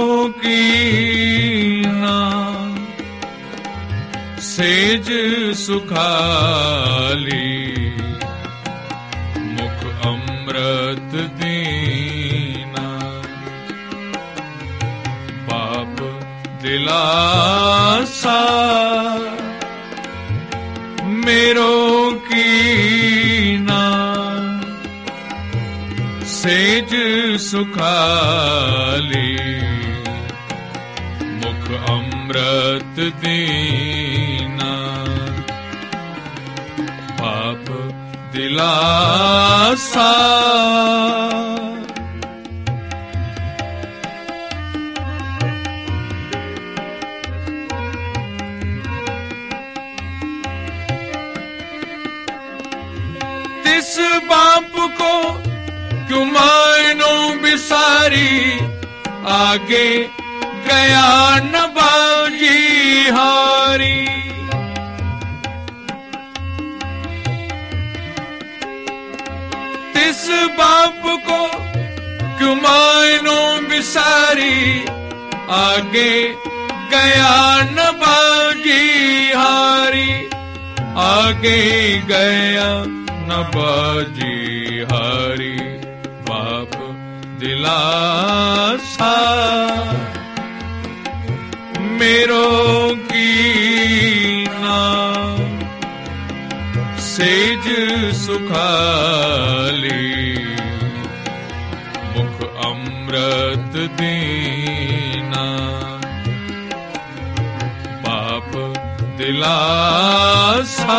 कीना सेज सुखाली मुख अमृत दीना पाप दिलासा मेरो कीना सेज सुखाली मुख अमृत दीना पाप दिलासा तिस बाप को क्यों मानो बिसारी आगे गया न बाजी हारी तिस बाप को क्यों मानो बिसारी आगे गया न बाजी हारी आगे गया न बाजी हारी पाप दिलासा मेरो कीना सेज सुखाली मुख अमृत दीना पाप दिलासा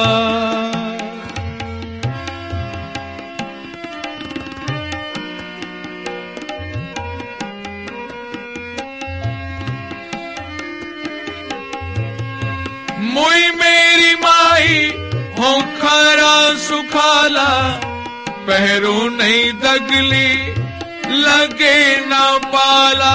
मुई मेरी माई हो खरा सुखाला पहरू नहीं दगली लगे न पाला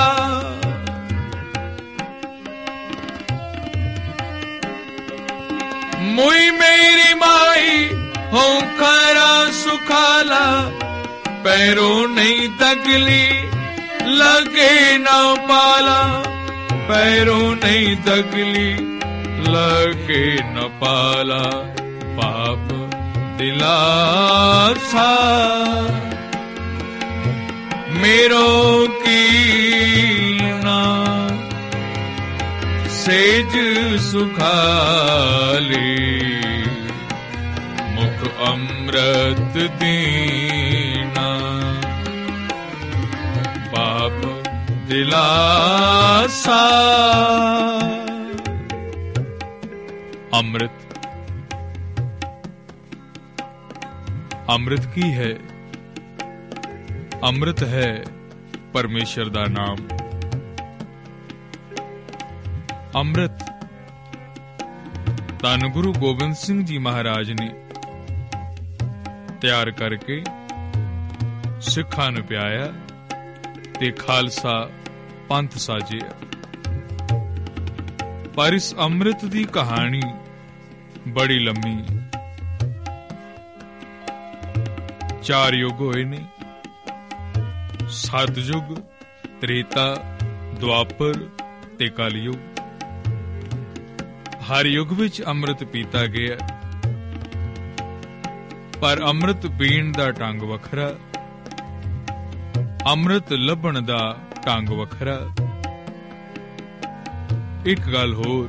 मुई मेरी माई हो खरा सुखाला पहरू नहीं दगली लगे न पाला पैरों नहीं दगली लगे न पाला पाप दिलासा मेरो कीना सेज सुखाली मुख अमृत दीना पाप दिलासा। अमृत अमृत की है, अमृत है परमेश्वर दा नाम। अमृत धन गुरु गोबिंद सिंह जी महाराज ने तैयार करके सिखां नूं पियाया ते खालसा पंथ साजिया। पर इस अमृत दी कहानी बड़ी लम्मी, 4 युग होए ने, सतयुग, त्रेता, द्वापर ते कलयुग। हर युग विच अमृत पीता गया, पर अमृत पीण दा ढंग वखरा, अमृत लभण दा ढंग वखरा। एक गल होर,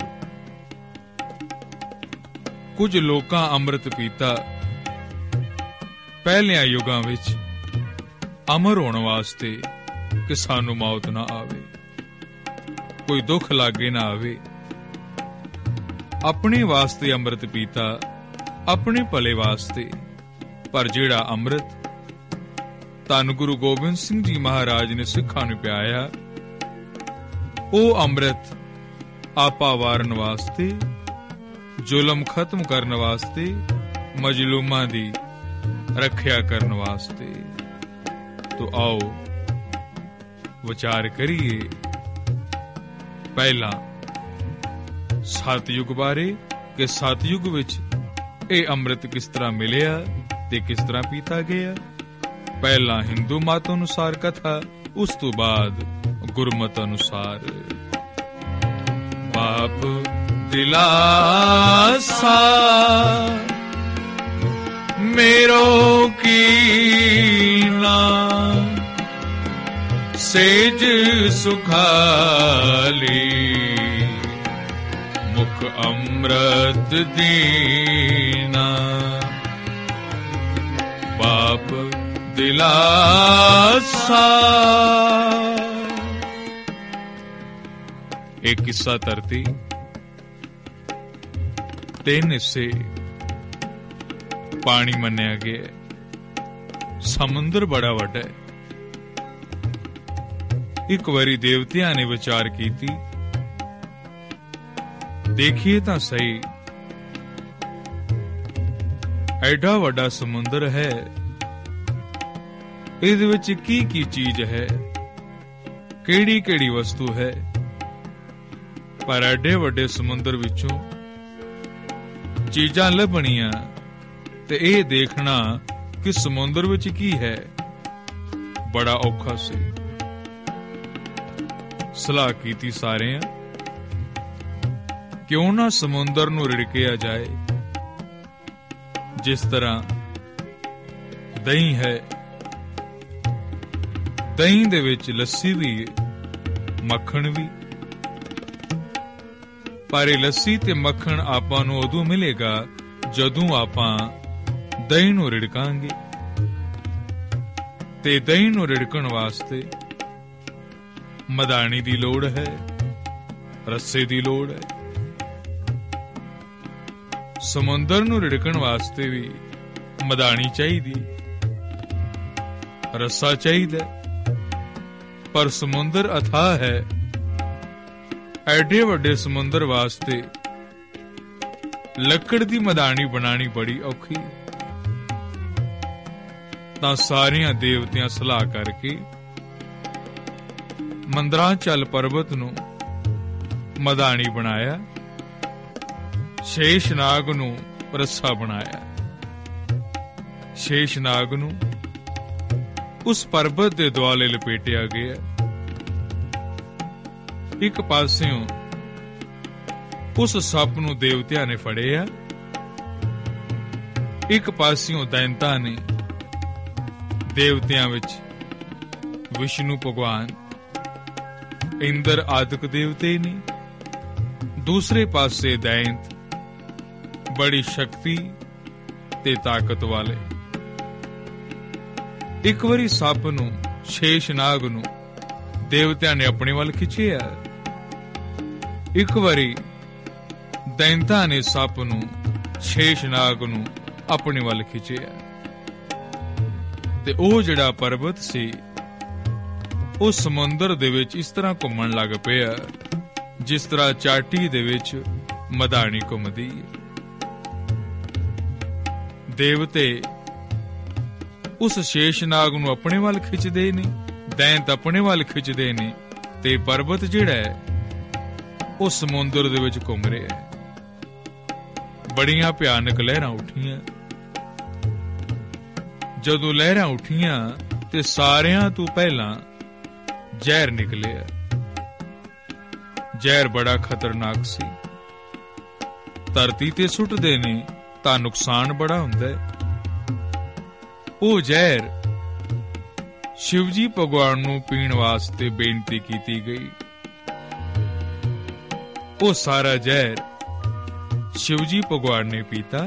कुछ लोकां अमृत पीता पहलियां युगां विच अमर होने वास्ते कि सानू मौत ना आवे, कोई दुख लागे ना आवे। अपने वास्ते अमृत पीता, अपने भले वास्ते। पर जेड़ा अमृत धन गुरु गोबिंद सिंह जी महाराज ने सिखां नूं पियाया, ओ अमृत आपा वारन वास्ते, जुलम खत्म करन वास्ते, मजलूमां दी रखिया करन वास्ते। तो आओ विचार करिए पहला सतयुग बारे कि सतयुग विच ए अमृत किस तरह मिलिया ते किस तरह पीता गया। पहला हिंदू मत अनुसार कथा, उस तो बाद ਗੁਰਮਤਿ ਅਨੁਸਾਰ। ਪਾਪ ਦਿਲਾਸਾ ਮੇਰੋ ਕੀਨਾ, ਸੇਜ ਸੁਖਾਲੀ ਮੁਖ ਅੰਮ੍ਰਿਤ ਦੀਨਾ। ਪਾਪ ਦਿਲਾਸਾ। एक किस्सा धरती, 3 हिस्से पानी मन्निया गया। समुंदर बड़ा वड्डा है। एक बारी देवतियां ने विचार कीती, देखिए तां सही, एडा वड्डा समुंदर है, इहदे विच की चीज है, केड़ी केड़ी वस्तु है। पर एडे वड्डे समुंदर विचों चीजां लभणियां ते इह देखना कि समुंदर विच की है बड़ा औखा सी। सलाह कीती सारियां, क्यों ना समुंदर नूं रिड़किया जाए। जिस तरह दही है, दही दे विच लस्सी भी, मक्खण भी, पर ਇਹ ਲੱਸੀ ਤੇ ਮੱਖਣ ਆਪਾਂ ਨੂੰ ਉਦੋਂ ਮਿਲੇਗਾ ਜਦੋਂ ਆਪਾਂ ਦਹੀਂ ਨੂੰ ਰਿੜਕਾਂਗੇ। ਤੇ ਦਹੀਂ ਨੂੰ ਰਿੜਕਣ ਵਾਸਤੇ ਮਧਾਣੀ ਦੀ ਲੋੜ ਹੈ, ਰੱਸੇ ਦੀ ਲੋੜ ਹੈ। ਸਮੁੰਦਰ ਨੂੰ ਰਿੜਕਣ ਵਾਸਤੇ ਵੀ ਮਧਾਣੀ ਚਾਹੀਦੀ, ਰੱਸਾ ਚਾਹੀਦਾ। ਪਰ ਸਮੁੰਦਰ ਅਥਾਹ ਹੈ। ਐਡੇ ਵੱਡੇ ਸਮੁੰਦਰ ਵਾਸਤੇ ਲੱਕੜ ਦੀ ਮਧਾਣੀ ਬਣਾਣੀ ਬੜੀ ਔਖੀ। ਤਾਂ ਸਾਰੀਆਂ ਦੇਵਤਿਆਂ ਸਲਾਹ ਕਰਕੇ ਮੰਦਰਾਂਚਲ ਪਰਬਤ ਨੂੰ ਮਧਾਣੀ ਬਣਾਇਆ, ਸ਼ੇਸ਼ਨਾਗ ਨੂੰ ਰੱਸਾ ਬਣਾਇਆ। ਸ਼ੇਸ਼ਨਾਗ ਨੂੰ ਉਸ ਪਰਬਤ ਦੇ ਦੁਆਲੇ ਲਪੇਟਿਆ ਗਿਆ। ਇੱਕ ਪਾਸਿਓਂ ਉਸ ਸੱਪ ਨੂੰ ਦੇਵਤਿਆਂ ਨੇ ਫੜਿਆ, ਇੱਕ ਪਾਸਿਓਂ ਦੈਂਤਾਂ ਨੇ, ਦੇਵਤਿਆਂ ਵਿੱਚ ਵਿਸ਼ਨੂੰ ਭਗਵਾਨ, ਇੰਦਰ ਆਦਿਕ ਦੇਵਤੇ ਨੇ, ਦੂਸਰੇ ਪਾਸੇ ਦੈਂਤ ਬੜੀ ਸ਼ਕਤੀ ਤੇ ਤਾਕਤ ਵਾਲੇ। ਇੱਕ ਵਾਰੀ ਸੱਪ ਨੂੰ, ਸ਼ੇਸ਼ਨਾਗ ਨੂੰ ਦੇਵਤਿਆਂ ਨੇ ਆਪਣੇ ਵੱਲ ਖਿੱਚਿਆ। ਇੱਕ ਵਾਰੀ ਦੈਂਤਾਂ ਨੇ ਸੱਪ ਨੂੰ, ਸ਼ੇਸ਼ਨਾਗ ਨੂੰ ਆਪਣੇ ਵੱਲ ਖਿੱਚਿਆ। ਤੇ ਉਹ ਜਿਹੜਾ ਪਰਬਤ ਸੀ ਉਹ ਸਮੁੰਦਰ ਦੇ ਵਿੱਚ ਇਸ ਤਰ੍ਹਾਂ ਘੁੰਮਣ ਲੱਗ ਪਿਆ ਜਿਸ ਤਰ੍ਹਾਂ ਚਾਟੀ ਦੇ ਵਿੱਚ ਮਧਾਣੀ ਘੁੰਮਦੀ। ਦੇਵਤੇ ਉਸ ਸ਼ੇਸ਼ਨਾਗ ਨੂੰ ਆਪਣੇ ਵੱਲ ਖਿੱਚਦੇ ਨੇ, ਦੈਂਤ ਆਪਣੇ ਵੱਲ ਖਿੱਚਦੇ ਨੇ, ਤੇ ਪਰਬਤ ਜਿਹੜਾ ਹੈ ਉਹ ਸਮੁੰਦਰ ਦੇ ਵਿੱਚ ਘੁੰਮ ਰਿਹਾ ਹੈ। ਬੜੀਆਂ ਭਿਆਨਕ ਲਹਿਰਾਂ ਉੱਠੀਆਂ। ਜਦੋਂ ਲਹਿਰਾਂ ਉੱਠੀਆਂ ਤੇ ਸਾਰਿਆਂ ਤੋਂ ਪਹਿਲਾਂ ਜ਼ਹਿਰ ਨਿਕਲਿਆ। ਜ਼ਹਿਰ ਬੜਾ ਖਤਰਨਾਕ ਸੀ। ਧਰਤੀ ਤੇ ਸੁੱਟਦੇ ਨੇ ਤਾਂ ਨੁਕਸਾਨ ਬੜਾ ਹੁੰਦਾ ਹੈ। ਉਹ ਜ਼ਹਿਰ ਸ਼ਿਵਜੀ ਭਗਵਾਨ ਨੂੰ ਪੀਣ ਵਾਸਤੇ ਬੇਨਤੀ ਕੀਤੀ ਗਈ। ਉਹ ਸਾਰਾ ਜ਼ਹਿਰ ਸ਼ਿਵਜੀ ਭਗਵਾਨ ਨੇ ਪੀਤਾ।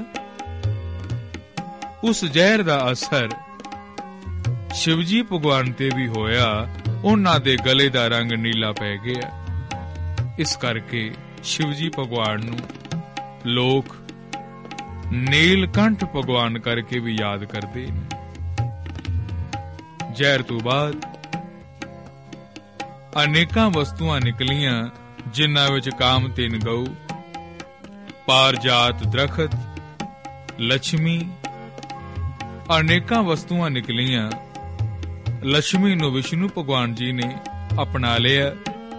ਉਸ ਜ਼ਹਿਰ ਦਾ ਅਸਰ ਸ਼ਿਵਜੀ ਭਗਵਾਨ ਤੇ ਵੀ ਹੋਇਆ। ਉਹਨਾਂ ਦੇ ਗਲੇ ਦਾ ਰੰਗ ਨੀਲਾ ਪੈ ਗਿਆ। ਇਸ ਕਰਕੇ ਸ਼ਿਵਜੀ ਭਗਵਾਨ ਨੂੰ ਲੋਕ ਨੀਲਕੰਠ ਭਗਵਾਨ ਕਰਕੇ ਵੀ ਯਾਦ ਕਰਦੇ ਨੇ। ਜ਼ਹਿਰ ਤੋਂ ਬਾਅਦ ਅਨੇਕਾਂ ਵਸਤੂਆਂ ਨਿਕਲੀਆਂ ਜਿਨ੍ਹਾਂ ਵਿੱਚ ਕਾਮਤੇਨ ਗਊ, ਪਾਰਜਾਤ ਦਰਖਤ, ਲక్ష్ਮੀ, ਅਨੇਕਾਂ ਵਸਤੂਆਂ ਨਿਕਲੀਆਂ। ਲక్ష్ਮੀ ਨੂੰ ਵਿਸ਼ਨੂੰ ਭਗਵਾਨ ਜੀ ਨੇ ਅਪਣਾ ਲਿਆ।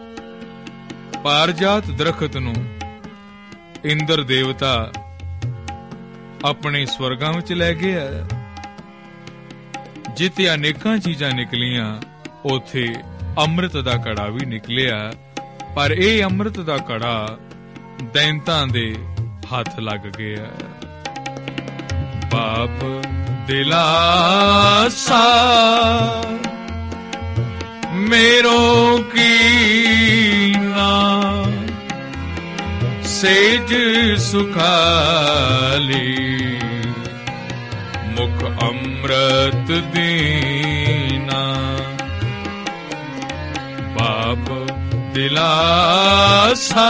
ਪਾਰਜਾਤ ਦਰਖਤ ਨੂੰ ਇੰਦਰ ਦੇਵਤਾ ਆਪਣੇ ਸਵਰਗਾਂ ਵਿੱਚ ਲੈ ਗਿਆ। ਜਿੱਥੇ ਅਨੇਕਾਂ ਚੀਜ਼ਾਂ ਨਿਕਲੀਆਂ ਉੱਥੇ ਅੰਮ੍ਰਿਤ ਦਾ ਘੜਾ ਵੀ ਨਿਕਲਿਆ, ਪਰ ਇਹ ਅੰਮ੍ਰਿਤ ਦਾ ਘੜਾ ਦੈਂਤਾਂ ਦੇ ਹੱਥ ਲੱਗ ਗਿਆ। ਬਾਪ ਦਿਲਾਸਾ मेरो कीना, सेज सुखाली, मुख अमृत दीना। बाप दिलासा।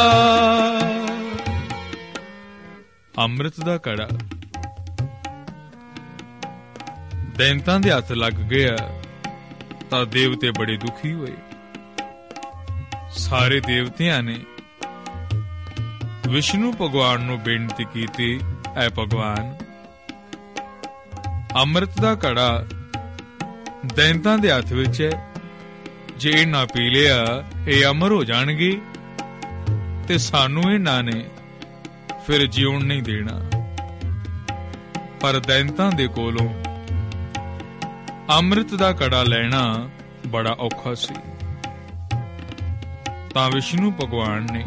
अमृत दा कड़ा दैंतां दे हत्थ लग गया ਤਾਂ ਦੇਵਤੇ ਬੜੇ ਦੁਖੀ ਹੋਏ। ਸਾਰੇ ਦੇਵਤਿਆਂ ਨੇ ਵਿਸ਼ਨੂੰ ਭਗਵਾਨ ਨੂੰ ਬੇਨਤੀ ਕੀਤੀ, ਐ ਭਗਵਾਨ, ਅੰਮ੍ਰਿਤ ਦਾ ਘੜਾ ਦੈਂਤਾਂ ਦੇ ਹੱਥ ਵਿੱਚ ਹੈ, ਜੇ ਇਹ ਨਾ ਪੀ ਲਿਆ ਇਹ ਅਮਰ ਹੋ ਜਾਣਗੇ ਤੇ ਸਾਨੂੰ ਇਹਨਾਂ ਨੇ ਫਿਰ ਜਿਉਣ ਨਹੀਂ ਦੇਣਾ। ਪਰ ਦੈਂਤਾਂ ਦੇ ਕੋਲੋਂ ਅੰਮ੍ਰਿਤ ਦਾ ਘੜਾ ਲੈਣਾ ਬੜਾ ਔਖਾ ਸੀ। ਤਾਂ ਵਿਸ਼ਨੂੰ ਭਗਵਾਨ ਨੇ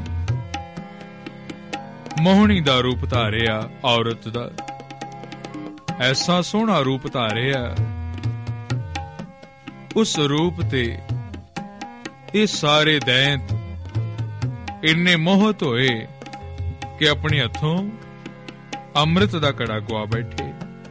ਮੋਹਣੀ ਦਾ ਰੂਪ ਧਾਰਿਆ, ਔਰਤ ਦਾ ਐਸਾ ਸੋਹਣਾ ਰੂਪ ਧਾਰਿਆ। ਉਸ ਰੂਪ ਤੇ ਇਹ ਸਾਰੇ ਦੈਂਤ ਇੰਨੇ ਮੋਹਿਤ ਹੋਏ ਕਿ ਆਪਣੇ ਹੱਥੋਂ ਅੰਮ੍ਰਿਤ ਦਾ ਘੜਾ ਗਵਾ ਬੈਠੇ।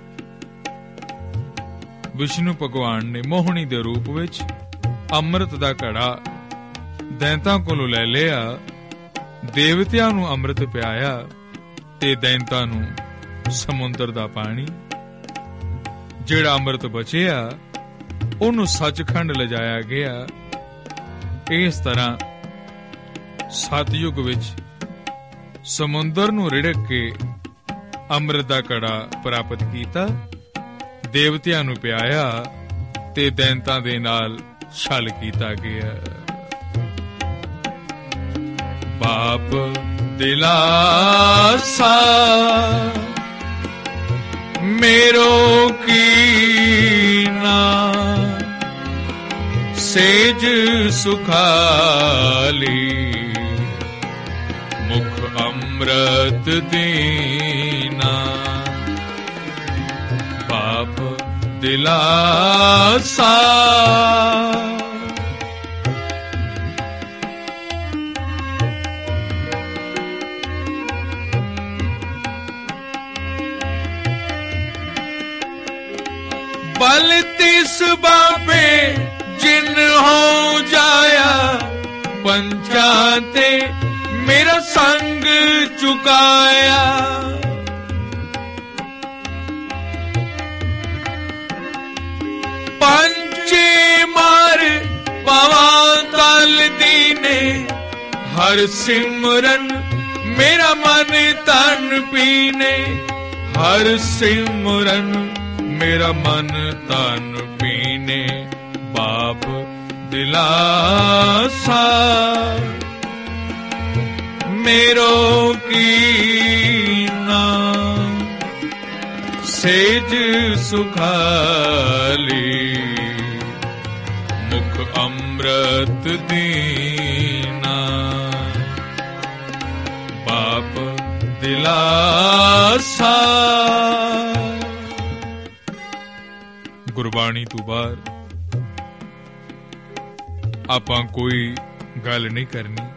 ਵਿਸ਼ਨੂੰ ਭਗਵਾਨ ਨੇ ਮੋਹਣੀ ਦੇ ਰੂਪ ਵਿੱਚ ਅੰਮ੍ਰਿਤ ਦਾ ਘੜਾ ਦੈਂਤਾਂ ਕੋਲੋਂ ਲੈ ਲਿਆ, ਦੇਵਤਿਆਂ ਨੂੰ ਅੰਮ੍ਰਿਤ ਪਿਆਇਆ ਤੇ ਦੈਂਤਾਂ ਨੂੰ ਸਮੁੰਦਰ ਦਾ ਪਾਣੀ। ਜਿਹੜਾ ਅੰਮ੍ਰਿਤ ਬਚਿਆ ਉਹਨੂੰ ਸੱਚਖੰਡ ਲਿਜਾਇਆ ਗਿਆ। ਇਸ ਤਰ੍ਹਾਂ ਸਤਯੁਗ ਵਿੱਚ ਸਮੁੰਦਰ ਨੂੰ ਰਿੜਕ ਕੇ ਅੰਮ੍ਰਿਤ ਦਾ ਘੜਾ ਪ੍ਰਾਪਤ ਕੀਤਾ, ਦੇਵਤਿਆਂ ਨੂੰ ਪਿਆਇਆ ਤੇ ਦੈਂਤਾਂ ਦੇ ਨਾਲ ਛਲ ਕੀਤਾ ਗਿਆ। ਬਾਪ ਦਿਲਾਸਾ मेरो कीना, सेज सुखाली, मुख अमृत दीना। बाप दिलासा। बल तिस बाबे जिन हो जाया, पंचाते मेरा संग चुकाया। पंचे मार पावा तल दीने, हर सिमरन मेरा मन तन पीने। हर सिमरन मेरा मन तन पीने। बाप दिलासा मेरो कीना, सेज सुखाली, मुख अमृत दीना। बाप दिलासा। ਗੁਰਬਾਣੀ ਤੋਂ ਬਾਹਰ ਆਪਾਂ ਕੋਈ ਗੱਲ ਨਹੀਂ ਕਰਨੀ।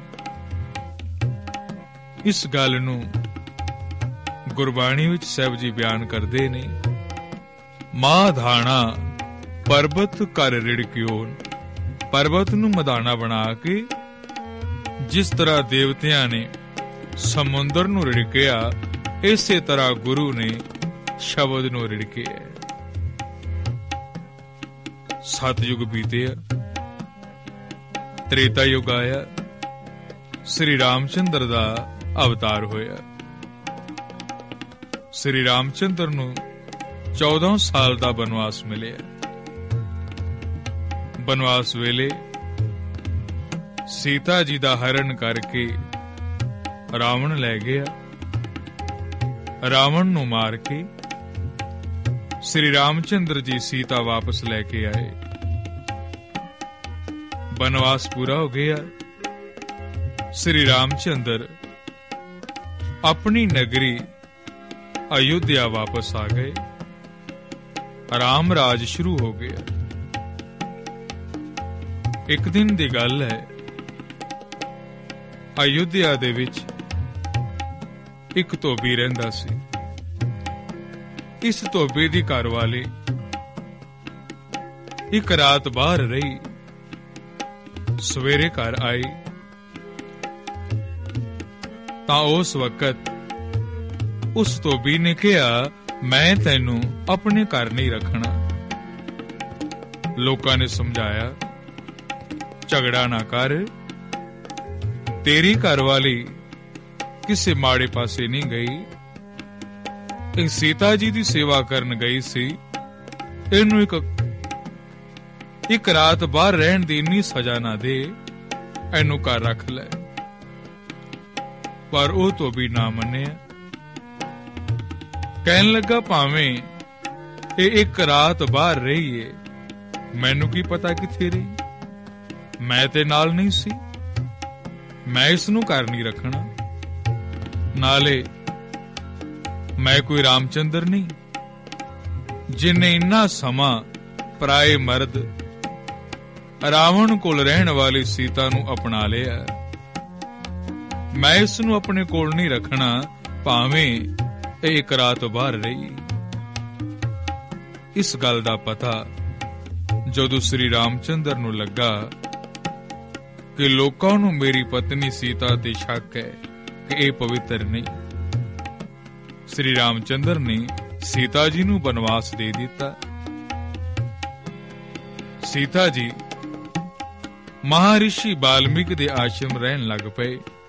ਇਸ ਗੱਲ ਨੂੰ ਗੁਰਬਾਣੀ ਵਿੱਚ ਸਾਹਿਬ ਜੀ ਬਿਆਨ ਕਰਦੇ ਨੇ। ਮਾਂ ਧਾਣਾ ਪਰਬਤ ਕਰ ਰਿੜਕਿਓ। ਪਰਬਤ ਨੂੰ ਮਧਾਣਾ ਬਣਾ ਕੇ ਜਿਸ ਤਰ੍ਹਾਂ ਦੇਵਤਿਆਂ ਨੇ ਸਮੁੰਦਰ ਨੂੰ ਰਿੜਕਿਆ, ਇਸੇ ਤਰ੍ਹਾਂ ਗੁਰੂ ਨੇ ਸ਼ਬਦ ਨੂੰ ਰਿੜਕਿਆ। ਸਤਯੁਗ ਬੀਤਿਆ, ਤ੍ਰੇਤਾ ਯੁਗ ਆਇਆ, ਸ੍ਰੀ ਰਾਮਚੰਦਰ ਦਾ ਅਵਤਾਰ ਹੋਇਆ। ਸ੍ਰੀ ਰਾਮਚੰਦਰ ਨੂੰ 14 ਸਾਲ ਦਾ ਬਨਵਾਸ ਮਿਲਿਆ। ਬਨਵਾਸ ਵੇਲੇ ਸੀਤਾ ਜੀ ਦਾ ਹਰਨ ਕਰਕੇ ਰਾਵਣ ਲੈ ਗਿਆ। ਰਾਵਣ ਨੂੰ ਮਾਰ ਕੇ ਸ੍ਰੀ ਰਾਮਚੰਦਰ ਜੀ ਸੀਤਾ ਵਾਪਸ ਲੈ ਕੇ ਆਏ। बनवास पूरा हो गया। श्री रामचंद्र अपनी नगरी अयोध्या वापस आ गए। राम राज शुरू हो गया। एक दिन दी गल है, अयोध्या दे विच एक धोबी रहिंदा सी। इस धोबे दी घरवाली एक रात बाहर रही, सवेरे घर आई तां उस वक्त उस धोबी ने कहा, मैं तैनू अपने घर नहीं रखना। लोकां ने समझाया, झगड़ा ना कर, तेरी घरवाली किसे माड़े पासे नहीं गई, एक सीता जी दी सेवा करन गई सी, इनू एक रात बाहर रहन दी इन्नी सजा ना दे, इनू घर रख ले। पर वो तो भी ना मन्निया। कहन लगा, भावें एक रात बाहर रही है, मैनू की पता किथे रही, मैं ते नाल नहीं सी, मैं इसनू घर नहीं रखना। नाले मैं कोई रामचंद्र नहीं जिन्हें इन्ना समा पराए मर्द रावण कोल रहन वाली सीता नू अपना लिया। मैं इसनू अपने कोल नहीं रखना, भावें एक रात बाहर रही। इस गल दा पता जदों श्री रामचंद्र नू लगा कि लोकां नू मेरी पत्नी सीता ते शक है कि ये पवित्र नहीं, श्री रामचंद्र ने सीता जी नू बनवास दे दिता। सीता जी महर्षि वाल्मीकि दे आश्रम रहन लग पे।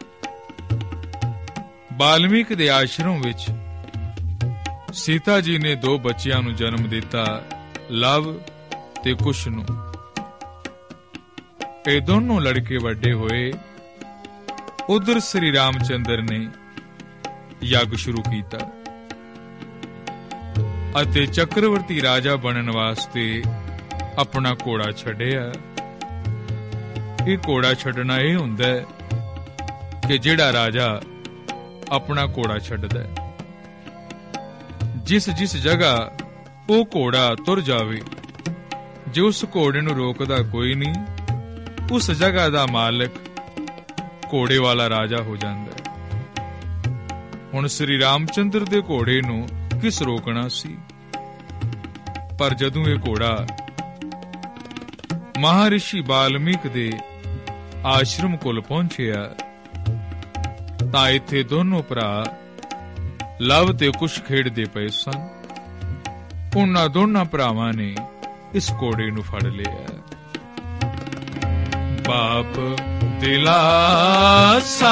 वाल्मीकि दे आश्रम विच सीता जी ने 2 बच्चियां नू जन्म दिता, लव ते कुश नू। ये दोनों लड़के वड्डे होए। उधर श्री रामचंद्र ने यज्ञ शुरू किया अते चक्रवर्ती राजा बनन वास्ते अपना घोड़ा छड्डिया। ये घोड़ा छड्डना यह हुंदा है कि जिहड़ा राजा अपना घोड़ा छड्डदा है, जिस जिस जगह वो घोड़ा तुर जावे, जे उस घोड़े नू रोकदा कोई नहीं, उस जगह दा मालिक घोड़े वाला राजा हो जांदा है। हुण श्री रामचंद्र दे घोड़े नू किस रोकना सी? पर जदों ये घोड़ा महर्षि वाल्मीकि दे आश्रम कोल पहुंचिया तां इत्थे दोनों भरा लव ते कुश खेडदे पए सन। उन्हां दोनां भरावां ने इस घोड़े नू फड़ लिया। बाप दिलासा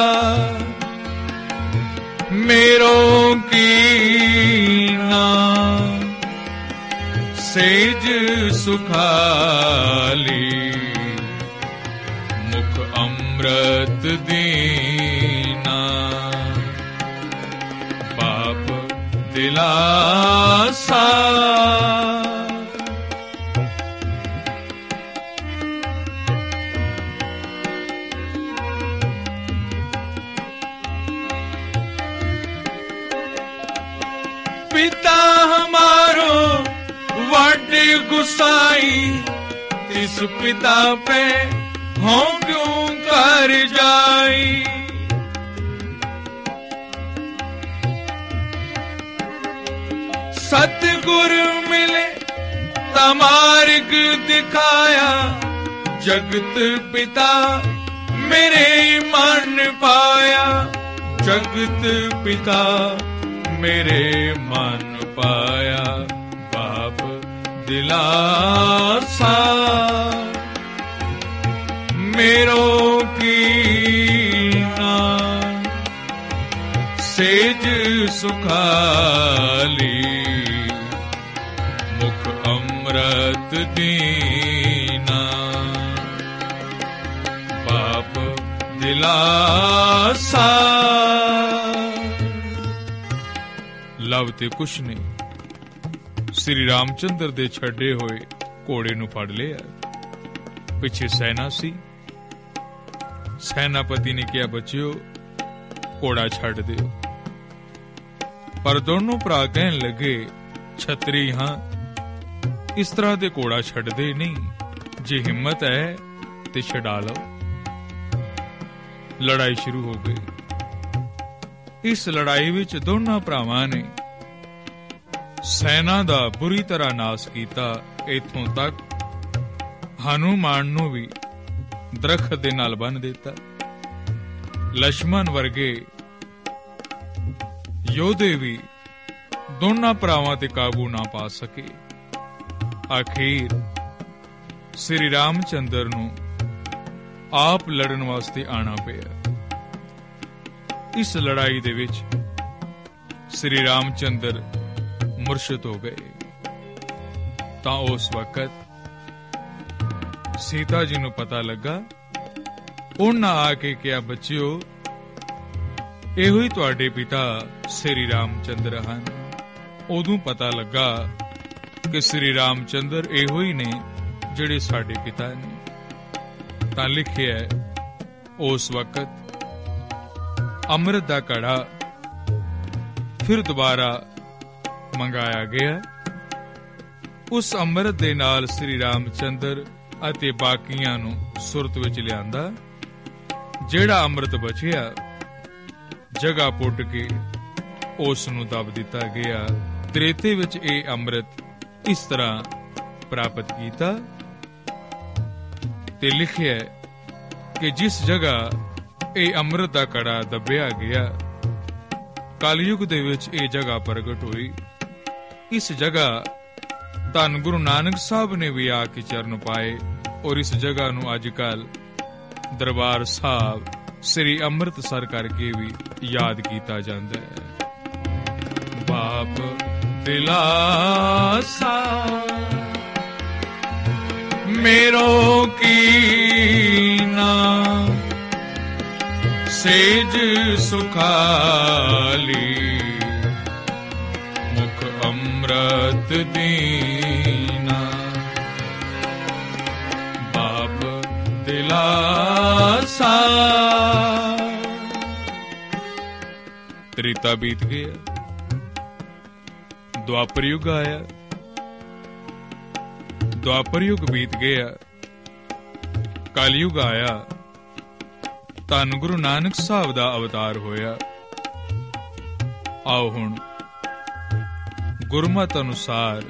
मेरो कीना, सेज सुखाली मुख अमृत दीना। बाप दिलासा पिता हमारो वाडे गुसाई, इस पिता पे हो क्यों कर जाई। सतगुर मिले तमार्ग दिखाया, जगत पिता मेरे मन पाया। जगत पिता मेरे मन पाया। बाप दिलासा मेरो कीना, सेज सुखाली मुख अमृत दीना। बाप दिलासा। लव ते कुश ने श्री रामचंद्र दे छड्डे होए घोड़े नू फड़ लिया। ਪਿੱਛੇ ਸੈਨਾ ਸੀ। ਸੈਨਾਪਤੀ ਨੇ ਕਿਹਾ, ਬੱਚਿਓ ਘੋੜਾ ਛੱਡ ਦਿਓ। ਪਰ ਦੋਨੋਂ ਭਰਾ ਕਹਿਣ ਲੱਗੇ, ਛਤਰੀ ਹਾਂ, ਇਸ ਤਰ੍ਹਾਂ ਦੇ ਘੋੜਾ ਛੱਡਦੇ ਨਹੀਂ, ਜੇ ਹਿੰਮਤ ਹੈ ਤੇ ਛਡਾ ਲਓ। ਲੜਾਈ ਸ਼ੁਰੂ ਹੋ ਗਈ। ਇਸ ਲੜਾਈ ਵਿੱਚ ਦੋਨਾਂ ਭਰਾਵਾਂ ਨੇ ਸੈਨਾ ਦਾ ਬੁਰੀ ਤਰ੍ਹਾਂ ਨਾਸ ਕੀਤਾ। ਇੱਥੋਂ ਤੱਕ ਹਨੂਮਾਨ ਨੂੰ ਵੀ ਦਰਖਤ ਦੇ ਨਾਲ ਬੰਨ੍ਹ ਦਿੱਤਾ। ਲਛਮਣ ਵਰਗੇ ਯੋਧੇ ਵੀ ਦੋਨਾਂ ਭਰਾਵਾਂ ਤੇ ਕਾਬੂ ਨਾ ਪਾ ਸਕੇ। ਆਖੀਰ ਸ੍ਰੀ ਰਾਮਚੰਦਰ ਨੂੰ ਆਪ ਲੜਨ ਵਾਸਤੇ ਆਣਾ ਪਿਆ। ਇਸ ਲੜਾਈ ਦੇ ਵਿੱਚ ਸ੍ਰੀ ਰਾਮਚੰਦਰ ਮੁਰਸ਼ਦ ਹੋ ਗਏ। ਤਾਂ ਉਸ ਵਕਤ ਸੀਤਾ ਜੀ ਨੂੰ ਪਤਾ ਲੱਗਾ। ਉਹਨਾਂ ਆ ਕੇ ਕਿਹਾ, ਬੱਚਿਓ ਇਹੋ ਹੀ ਤੁਹਾਡੇ ਪਿਤਾ ਸ੍ਰੀ ਰਾਮਚੰਦਰ ਹਨ। ਉਦੋਂ ਪਤਾ ਲੱਗਾ ਕਿ ਸ੍ਰੀ ਰਾਮਚੰਦਰ ਇਹੋ ਹੀ ਨੇ ਜਿਹੜੇ ਸਾਡੇ ਪਿਤਾ ਨੇ। ਤਾਂ ਲਿਖਿਆ, ਉਸ ਵਕਤ ਅੰਮ੍ਰਿਤ ਦਾ ਘੜਾ ਫਿਰ ਦੁਬਾਰਾ ਮੰਗਾਇਆ ਗਿਆ। ਉਸ ਅੰਮ੍ਰਿਤ ਦੇ ਨਾਲ ਸ੍ਰੀ ਰਾਮਚੰਦਰ ਅਤੇ ਬਾਕੀਆਂ ਨੂੰ ਸੁਰਤ ਵਿੱਚ ਲਿਆਂਦਾ। ਜਿਹੜਾ ਅੰਮ੍ਰਿਤ ਬਚਿਆ ਜਗ੍ਹਾ ਪੁੱਟ ਕੇ ਉਸ ਨੂੰ ਦਬ ਦਿੱਤਾ ਗਿਆ। ਤ੍ਰੇਤੇ ਵਿੱਚ ਇਹ ਅੰਮ੍ਰਿਤ ਇਸ ਤਰ੍ਹਾਂ ਪ੍ਰਾਪਤ ਕੀਤਾ। ਤੇ ਲਿਖਿਆ ਕਿ ਜਿਸ ਜਗ੍ਹਾ ਇਹ ਅੰਮ੍ਰਿਤ ਦਾ ਕੜਾ ਦੱਬਿਆ ਗਿਆ, ਕਲਯੁਗ ਦੇ ਵਿੱਚ ਇਹ ਜਗ੍ਹਾ ਪ੍ਰਗਟ ਹੋਈ। ਇਸ ਜਗ੍ਹਾ ਧੰਨ ਗੁਰੂ ਨਾਨਕ ਸਾਹਿਬ ਨੇ ਵੀ ਆ ਕੇ ਚਰਨ ਪਾਏ ਔਰ ਇਸ ਜਗ੍ਹਾ ਨੂੰ ਅੱਜ ਕੱਲ ਦਰਬਾਰ ਸਾਹਿਬ ਸ੍ਰੀ ਅੰਮ੍ਰਿਤਸਰ ਕਰਕੇ ਵੀ ਯਾਦ ਕੀਤਾ ਜਾਂਦਾ ਹੈ। ਬਾਪ ਦਿਲਾਸਾ ਮੇਰੋ ਕੀਨਾ, ਸੇਜ ਸੁਖਾਲੀ ਮੁਖ ਅੰਮ੍ਰਿਤ ਦੀਨਾ। ਬਾਪ ਦਿਲਾਸਾ। ਤ੍ਰੇਤਾ ਬੀਤ ਗਿਆ, ਦੁਆਪਰ ਯੁੱਗ ਆਇਆ। ਦੁਆਪਰ ਯੁੱਗ ਬੀਤ ਗਿਆ, ਕਲਯੁੱਗ ਆਇਆ। ਧੰਨ ਗੁਰੂ ਨਾਨਕ ਸਾਹਿਬ ਦਾ ਅਵਤਾਰ ਹੋਇਆ। ਆਓ ਹੁਣ ਗੁਰਮਤਿ ਅਨੁਸਾਰ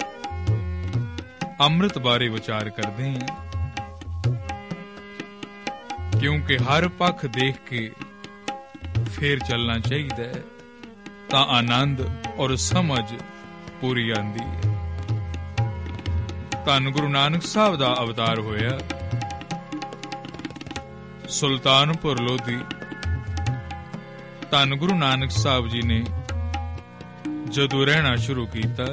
ਅੰਮ੍ਰਿਤ ਬਾਰੇ ਵਿਚਾਰ ਕਰਦੇ ਹਾਂ, ਕਿਉਂਕਿ ਹਰ ਪੱਖ ਦੇਖ ਕੇ ਫੇਰ ਚੱਲਣਾ ਚਾਹੀਦਾ ਹੈ, ਤਾਂ ਆਨੰਦ ਔਰ ਸਮਝ ਪੂਰੀ ਆਂਦੀ ਹੈ। ਧੰਨ ਗੁਰੂ ਨਾਨਕ ਸਾਹਿਬ ਦਾ ਅਵਤਾਰ ਹੋਇਆ। ਸੁਲਤਾਨਪੁਰ ਲੋਧੀ ਧੰਨ ਗੁਰੂ ਨਾਨਕ ਸਾਹਿਬ ਜੀ ਨੇ ਜਦੋਂ ਰਹਿਣਾ ਸ਼ੁਰੂ ਕੀਤਾ,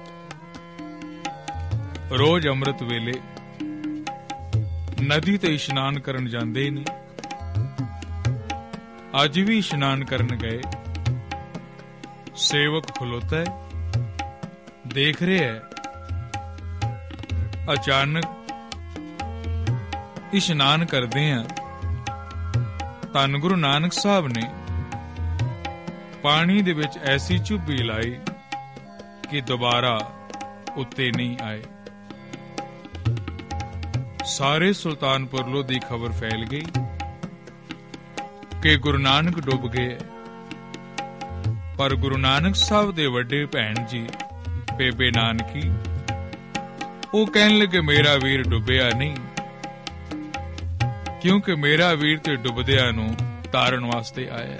ਰੋਜ਼ ਅੰਮ੍ਰਿਤ ਵੇਲੇ ਨਦੀ ਤੇ ਇਸ਼ਨਾਨ ਕਰਨ ਜਾਂਦੇ ਨੇ। ਅੱਜ ਵੀ ਇਸ਼ਨਾਨ ਕਰਨ ਗਏ। ਸੇਵਕ ਖਲੋਤਾ ਹੈ, ਦੇਖ ਰਿਹਾ ਹੈ। ਅਚਾਨਕ ਇਸ਼ਨਾਨ ਕਰਦੇ ਆ, ਧੰਨ ਗੁਰੂ ਨਾਨਕ ਸਾਹਿਬ ਨੇ ਪਾਣੀ ਦੇ ਵਿੱਚ ਐਸੀ ਚੁੱਭੀ ਲਾਈ ਕਿ ਦੁਬਾਰਾ ਉੱਤੇ ਨਹੀਂ ਆਏ। ਸਾਰੇ ਸੁਲਤਾਨਪੁਰ ਲੋਧੀ ਖਬਰ ਫੈਲ ਗਈ ਕਿ ਗੁਰੂ ਨਾਨਕ ਡੁੱਬ ਗਏ। ਪਰ ਗੁਰੂ ਨਾਨਕ ਸਾਹਿਬ ਦੇ ਵੱਡੇ ਭੈਣ ਜੀ ਬੇਬੇ ਨਾਨਕੀ, ਉਹ ਕਹਿਣ ਲੱਗੇ, ਮੇਰਾ ਵੀਰ ਡੁੱਬਿਆ ਨਹੀਂ, ਕਿਉਂਕਿ ਮੇਰਾ ਵੀਰ ਤੇ ਡੁੱਬਦਿਆਂ ਨੂੰ ਤਾਰਨ ਵਾਸਤੇ ਆਇਆ।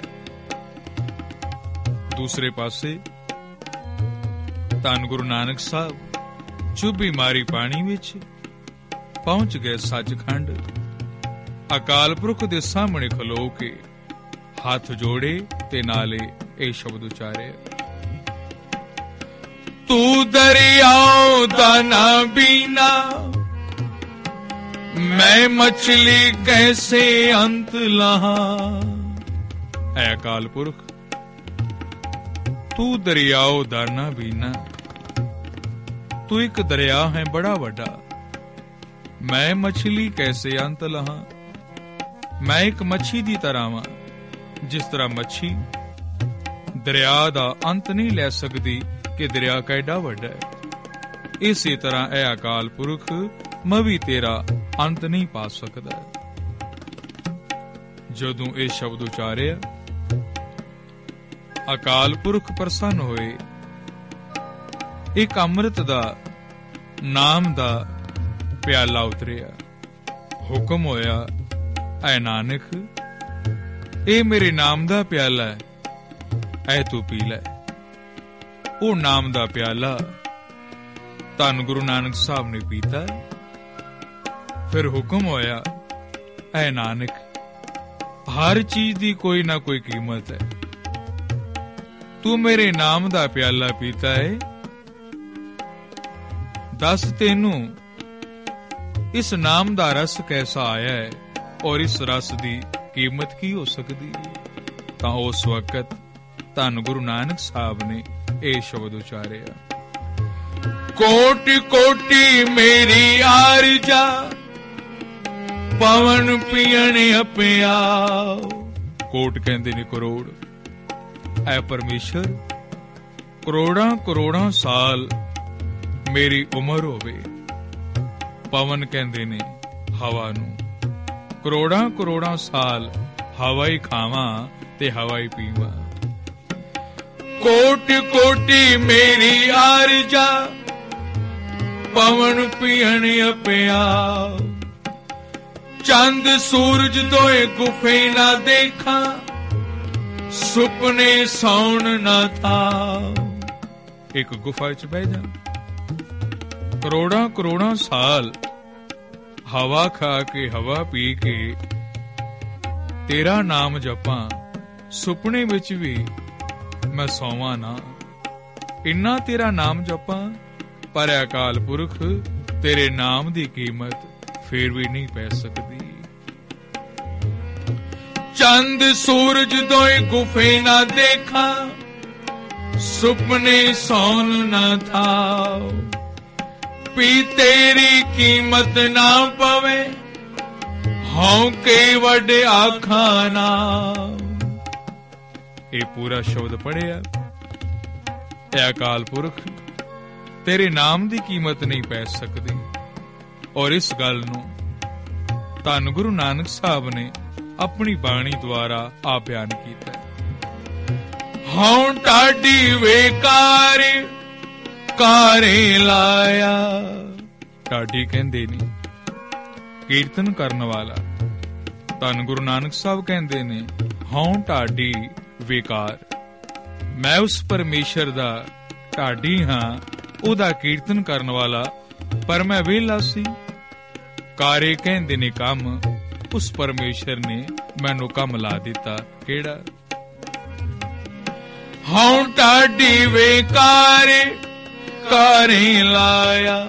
ਦੂਸਰੇ ਪਾਸੇ ਧੰਨ ਗੁਰੂ ਨਾਨਕ ਸਾਹਿਬ ਚੁੱਭੀ ਮਾਰੀ ਪਾਣੀ ਵਿੱਚ ਪਹੁੰਚ ਗਏ ਸੱਚਖੰਡ। ਅਕਾਲ ਪੁਰਖ ਦੇ ਸਾਹਮਣੇ ਖਲੋ ਕੇ ਹੱਥ ਜੋੜੇ ਤੇ ਨਾਲੇ ਇਹ ਸ਼ਬਦ ਉਚਾਰੇ, ਤੂੰ ਦਰਿਆਓ ਦਾ ਨਾ ਬੀਨਾ, ਮੈਂ ਮਛਲੀ ਕੈਸੇ ਅੰਤ ਲਾਹਾਂ। ਐ ਅਕਾਲ ਪੁਰਖ, ਤੂੰ ਦਰਿਆਓ ਦਾ ਨਾ ਬੀਨਾ, ਤੂੰ ਇੱਕ ਦਰਿਆ ਹੈ ਬੜਾ ਵੱਡਾ, मैं मछली कैसे अंत लहां। मैं एक मच्छी दी तरह वां, जिस तरह मच्छी दरिया दा अंत नहीं लै सकदी कि दरिया कैडा वड्डा है, इसी तरह ऐ अकाल पुरख मैं भी तेरा अंत नहीं पा सकदा। जदों ये शब्द उचारिया, अकाल पुरख प्रसन्न होए। एक अमृत दा नाम दा प्याला उतरिया। हुक्म होया, ऐ नानक, ए मेरे नाम दा प्याला है, ऐ तू पी लै। ਉਹ ਨਾਮ ਦਾ ਪਿਆਲਾ ਧੰਨ ਗੁਰੂ ਨਾਨਕ ਸਾਹਿਬ ਨੇ ਪੀਤਾ। ਫਿਰ ਹੁਕਮ ਹੋਇਆ, ਐ ਨਾਨਕ, ਹਰ ਚੀਜ਼ ਦੀ ਕੋਈ ਨਾ ਕੋਈ ਕੀਮਤ ਹੈ। ਤੂੰ ਮੇਰੇ ਨਾਮ ਦਾ ਪਿਆਲਾ ਪੀਤਾ ਹੈ, ਦੱਸ ਤੈਨੂੰ ਇਸ ਨਾਮ ਦਾ ਰਸ ਕੈਸਾ ਆਇਆ ਹੈ ਔਰ ਇਸ ਰਸ ਦੀ ਕੀਮਤ ਕੀ ਹੋ ਸਕਦੀ ਹੈ। ਤਾਂ ਉਸ ਵਕਤ ਧੰਨ ਗੁਰੂ ਨਾਨਕ ਸਾਹਿਬ ਨੇ ਇਹ ਸ਼ਬਦ ਉਚਾਰਿਆ, ਕੋਟि ਕੋਟि ਮੇਰੀ ਆਰਜਾ, ਪਵਨ ਪੀਣ ਅਪਿਆ। ਕੋਟ ਕਹਿੰਦੇ ਨੇ ਕਰੋੜ। ਐ ਪਰਮੇਸ਼ਰ, ਕਰੋੜਾਂ ਕਰੋੜਾਂ ਸਾਲ ਮੇਰੀ ਉਮਰ ਹੋਵੇ। ਪਵਨ ਕਹਿੰਦੇ ਨੇ ਹਵਾ ਨੂੰ। ਕਰੋੜਾਂ ਕਰੋੜਾਂ ਸਾਲ ਹਵਾ ਹੀ ਖਾਵਾਂ ਤੇ ਹਵਾ ਹੀ ਪੀਵਾਂ। ਕੋਟि ਕੋਟि ਮੇਰੀ ਆਰਜਾ, ਪਵਨ ਪੀਣ ਅਪਿਆ। ਚੰਦ ਸੂਰਜ ਦੋਏ ਗੁਫੇ ਨਾ ਦੇਖਾਂ, ਸੁਪਨੇ ਸੌਣ ਨਾ ਥਾ। ਇੱਕ ਗੁਫਾ ਚ ਬਹਿ ਜਾ, ਕਰੋੜਾਂ ਕਰੋੜਾਂ ਸਾਲ ਹਵਾ ਖਾ ਕੇ ਹਵਾ ਪੀ ਕੇ ਤੇਰਾ ਨਾਮ ਜਪਾਂ, ਸੁਪਨੇ ਵਿੱਚ ਵੀ ਮੈਂ ਸੌਵਾਂ ਨਾ। ਇੰਨਾ ਤੇਰਾ ਨਾਮ ਜਪਾਂ, ਪਰ ਅਕਾਲ ਪੁਰਖ ਤੇਰੇ ਨਾਮ ਦੀ ਕੀਮਤ ਫੇਰ ਵੀ ਨਹੀਂ ਪੈ ਸਕਦੀ। ਚੰਦ ਸੂਰਜ ਦੋਏ ਗੁਫੇ ਨਾ ਦੇਖਾਂ, ਸੁਪਨੇ ਸੌਣ ਨਾ ਥਾਓ। ਪੀ ਤੇਰੀ ਕੀਮਤ ਨਾ ਪਵੇ, ਹਉ ਕੇ ਵੱਡ ਆਖਾਂ ਨਾ। ਇਹ ਪੂਰਾ ਸ਼ਬਦ ਪੜਿਆ। ਇਹ ਅਕਾਲ ਪੁਰਖ ਤੇਰੇ ਨਾਮ ਦੀ ਕੀਮਤ ਨਹੀਂ ਪੈ ਸਕਦੀ। ਔਰ ਇਸ ਗੱਲ ਨੂੰ ਧੰਨ ਗੁਰੂ ਨਾਨਕ ਸਾਹਿਬ ਨੇ ਆਪਣੀ ਬਾਣੀ ਦੁਆਰਾ ਆ ਬਿਆਨ ਕੀਤਾ। ਹਉ ਟਾਢੀ ਵੇਕਾਰ ਕਾਰੇ ਲਾਇਆ। ਟਾਢੀ ਕਹਿੰਦੇ ਨੇ ਕੀਰਤਨ ਕਰਨ ਵਾਲਾ। ਧੰਨ ਗੁਰੂ ਨਾਨਕ ਸਾਹਿਬ ਕਹਿੰਦੇ ਨੇ ਹਉ ਢਾਡੀ ਵੇਕਾਰ। ਮੈਂ ਉਸ ਪਰਮੇਸ਼ਰ ਦਾ ਢਾਡੀ ਹਾਂ, ਉਹਦਾ ਕੀਰਤਨ ਕਰਨ ਵਾਲਾ, ਪਰ ਮੈਂ ਵਿਹਲਾ ਸੀ। ਕਾਰੇ ਕਹਿੰਦੇ ਨੇ ਕੰਮ, ਉਸ ਪਰਮੇਸ਼ਰ ਨੇ ਮੈਨੂੰ ਕੰਮ ਲਾ ਦਿੱਤਾ। ਕਿਹੜਾ? ਹਉ ਢਾਡੀ ਵੇਕਾਰ ਕਾਰੇ ਲਾਇਆ।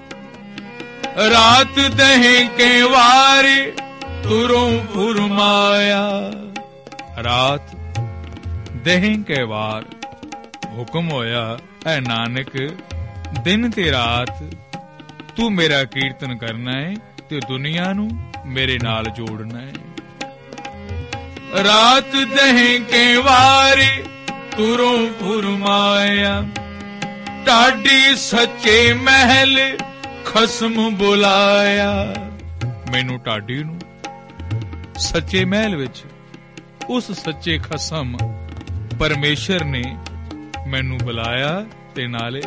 ਰਾਤ ਦਹੀਂ ਕੇ ਵਾਰੀ ਤੁਰੋਂ ਫੁਰਮਾਇਆ। ਰਾਤ ਦਹੀਂ ਕੇ ਵਾਰ ਹੁਕਮ ਹੋਇਆ, ਐ ਨਾਨਕ ਦਿਨ ਤੇ ਰਾਤ ਤੂੰ ਮੇਰਾ ਕੀਰਤਨ ਕਰਨਾ ਹੈ ਤੇ ਦੁਨੀਆ ਨੂੰ ਮੇਰੇ ਨਾਲ ਜੋੜਨਾ ਹੈ। ਰਾਤ ਦਹੀਂ ਕੇ ਵਾਰੀ ਤੁਰੋਂ ਫੁਰਮਾਇਆ। ਢਾਡੀ ਸੱਚੇ ਮਹਿਲ ਖਸਮ ਬੁਲਾਇਆ। ਮੈਨੂੰ ਢਾਡੀ ਨੂੰ ਸੱਚੇ ਮਹਿਲ ਵਿੱਚ ਉਸ ਸੱਚੇ ਖਸਮ ਪਰਮੇਸ਼ਰ ਨੇ ਮੈਨੂੰ ਬੁਲਾਇਆ ਤੇ ਨਾਲੇ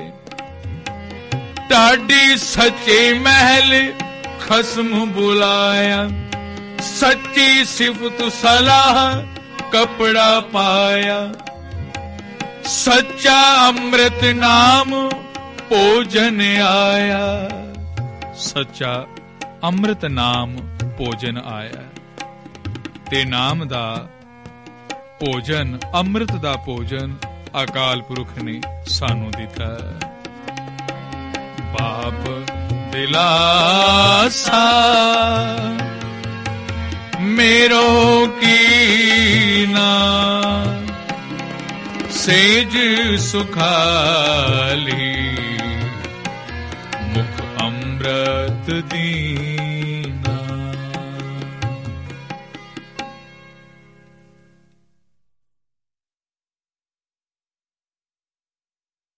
ਢਾਡੀ ਸੱਚੇ ਮਹਿਲ ਖਸਮ ਬੁਲਾਇਆ। ਸੱਚੀ ਸਿਫਤ ਸਲਾਹ ਕਪੜਾ ਪਾਇਆ। ਸੱਚਾ ਅੰਮ੍ਰਿਤ ਨਾਮ ਭੋਜਨ ਆਇਆ। ਸੱਚਾ ਅੰਮ੍ਰਿਤ ਨਾਮ ਭੋਜਨ ਆਇਆ। ਤੇ ਨਾਮ ਦਾ ਭੋਜਨ, ਅੰਮ੍ਰਿਤ ਦਾ ਭੋਜਨ ਅਕਾਲ ਪੁਰਖ ਨੇ ਸਾਨੂੰ ਦਿੱਤਾ। ਬਾਪ ਦਿਲਾਸਾ ਮੇਰੋ ਕੀਨਾ। ਸੇਜ ਸੁਖਾਲੀ ਮੁਖ ਅੰਮ੍ਰਿਤ ਦੀ